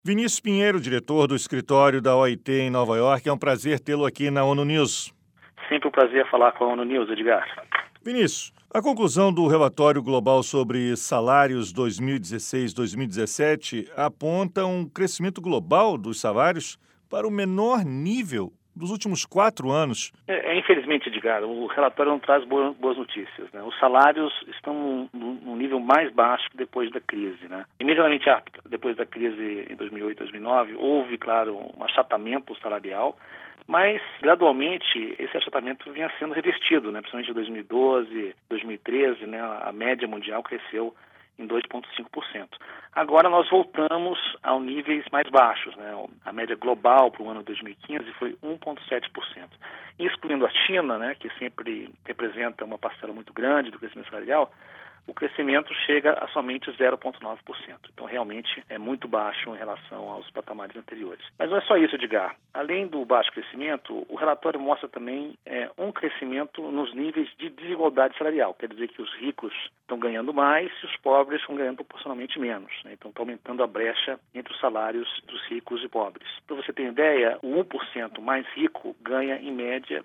Vinícius Pinheiro, diretor do escritório da OIT em Nova York, é um prazer tê-lo aqui na ONU News. Sempre um prazer falar com a ONU News, Edgar. Vinícius, a conclusão do relatório global sobre salários 2016-2017 aponta um crescimento global dos salários para o menor nível dos últimos 4 anos. Infelizmente, Edgar, o relatório não traz boas notícias, né? Os salários estão no nível mais baixo depois da crise, né? Imediatamente depois da crise em 2008, 2009, houve, claro, um achatamento salarial, mas gradualmente esse achatamento vinha sendo revertido, né? Principalmente em 2012, 2013, né? A média mundial cresceu em 2,5%. Agora nós voltamos a níveis mais baixos, né? A média global para o ano 2015 foi 1,7%. Excluindo a China, né, que sempre representa uma parcela muito grande do crescimento salarial, o crescimento chega a somente 0,9%. Então, realmente, é muito baixo em relação aos patamares anteriores. Mas não é só isso, Edgar. Além do baixo crescimento, o relatório mostra também um crescimento nos níveis de desigualdade salarial. Quer dizer que os ricos estão ganhando mais e os pobres estão ganhando proporcionalmente menos, né? Então, está aumentando a brecha entre os salários dos ricos e pobres. Para você ter ideia, o 1% mais rico ganha, em média,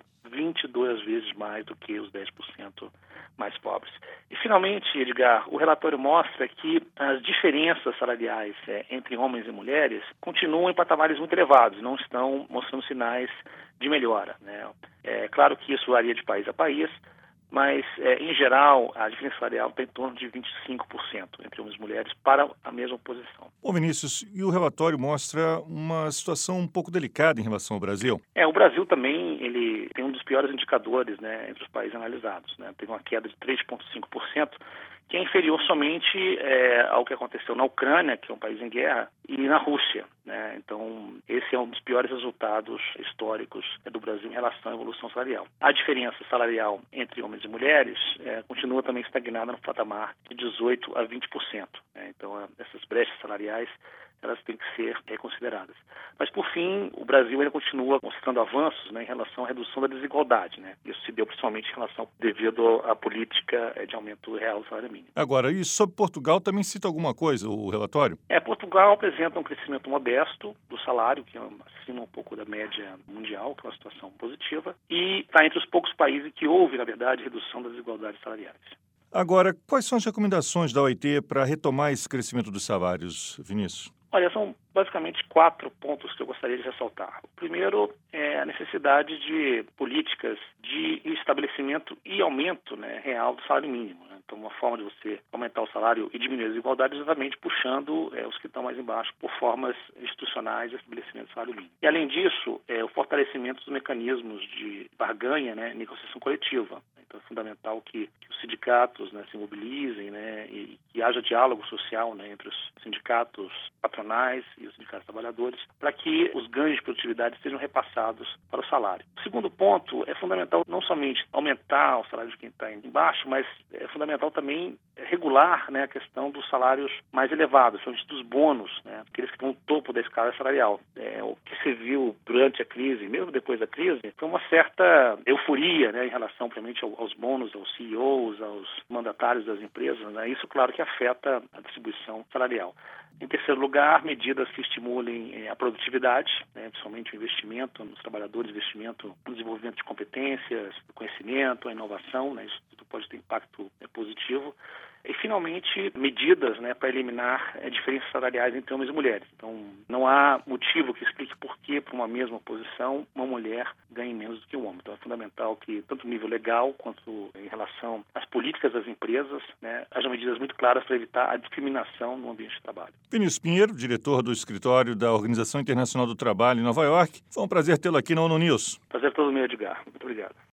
22 vezes mais do que os 10% mais pobres. E, finalmente, Edgar, o relatório mostra que as diferenças salariais entre homens e mulheres continuam em patamares muito elevados, não estão mostrando sinais de melhora, né? É claro que isso varia de país a país, mas, em geral, a diferença salarial está em torno de 25% entre homens e mulheres para a mesma posição. Bom, Vinícius, e o relatório mostra uma situação um pouco delicada em relação ao Brasil. O Brasil também ele tem um dos piores indicadores, né, entre os países analisados, né? Teve uma queda de 3,5%, que é inferior somente ao que aconteceu na Ucrânia, que é um país em guerra, e na Rússia, né? Então, esse é um dos piores resultados históricos do Brasil em relação à evolução salarial. A diferença salarial entre homens e mulheres continua também estagnada no patamar de 18% a 20%, né? Então, essas brechas salariais elas têm que ser reconsideradas. Mas, por fim, o Brasil ainda continua mostrando avanços, né, em relação à redução da desigualdade, né? Isso se deu principalmente devido à política de aumento real do salário mínimo. Agora, e sobre Portugal também cita alguma coisa o relatório? Portugal apresenta um crescimento modesto do salário, que é acima um pouco da média mundial, que é uma situação positiva, e está entre os poucos países que houve, na verdade, redução das desigualdades salariais. Agora, quais são as recomendações da OIT para retomar esse crescimento dos salários, Vinícius? Olha, são basicamente 4 pontos que eu gostaria de ressaltar. O primeiro é a necessidade de políticas de estabelecimento e aumento, né, real do salário mínimo, né? Então, uma forma de você aumentar o salário e diminuir a desigualdade é exatamente puxando os que estão mais embaixo por formas institucionais de estabelecimento do salário mínimo. E, além disso, o fortalecimento dos mecanismos de barganha, né, e negociação coletiva. Então, é fundamental que os sindicatos, né, se mobilizem, né, e que haja diálogo social, né, entre os sindicatos patronais e os sindicatos trabalhadores, para que os ganhos de produtividade sejam repassados para o salário. O segundo ponto é fundamental não somente aumentar o salário de quem está embaixo, mas é fundamental também regular, né, a questão dos salários mais elevados, dos bônus, né, aqueles que estão no topo da escala salarial. O que se viu durante a crise, mesmo depois da crise, foi uma certa euforia, né, em relação, principalmente, aos bônus, aos CEOs, aos mandatários das empresas, né? Isso, claro, que afeta a distribuição salarial. Em terceiro lugar, medidas que estimulem a produtividade, né, principalmente o investimento nos trabalhadores, investimento no desenvolvimento de competências, no conhecimento, a inovação, né? Isso tudo pode ter impacto positivo. E, finalmente, medidas, né, para eliminar diferenças salariais entre homens e mulheres. Então, não há motivo que explique por que, para uma mesma posição, uma mulher ganhe menos do que um homem. Então, é fundamental que, tanto no nível legal quanto em relação às políticas das empresas, né, hajam medidas muito claras para evitar a discriminação no ambiente de trabalho. Vinícius Pinheiro, diretor do escritório da Organização Internacional do Trabalho em Nova York. Foi um prazer tê-lo aqui na ONU News. Prazer todo meu, Edgar. Muito obrigado.